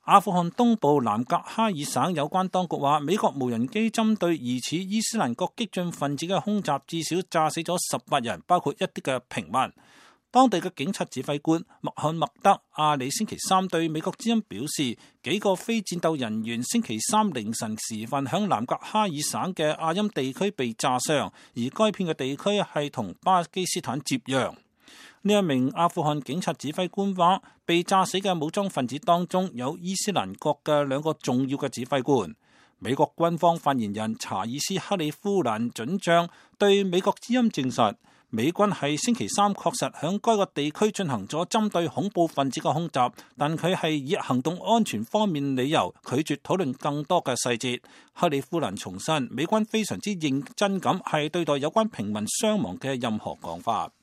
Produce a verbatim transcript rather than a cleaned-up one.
阿富汗東部南格哈爾省有關當局話，美國無人機針對疑似伊斯蘭國激進分子嘅空襲，至少炸死咗十八人，包括一啲嘅平民。當地嘅警察指揮官麥漢默德阿里星期三對美國之音表示，幾個非戰鬥人員星期三凌晨時分響南格哈爾省嘅阿欽地區被炸傷，而該片嘅地區係同巴基斯坦接壤。呢一名阿富汗警察指揮官話，被炸死嘅武裝分子當中有伊斯蘭國嘅兩個重要嘅指揮官。美國軍方發言人查爾斯克里夫蘭准將對美國之音證實，美軍喺星期三確實響該個地區進行咗針對恐怖分子嘅空襲，但佢係以行動安全方面理由拒絕討論更多嘅細節。克里夫蘭重申，美軍非常之認真咁係對待有關平民傷亡嘅任何講法。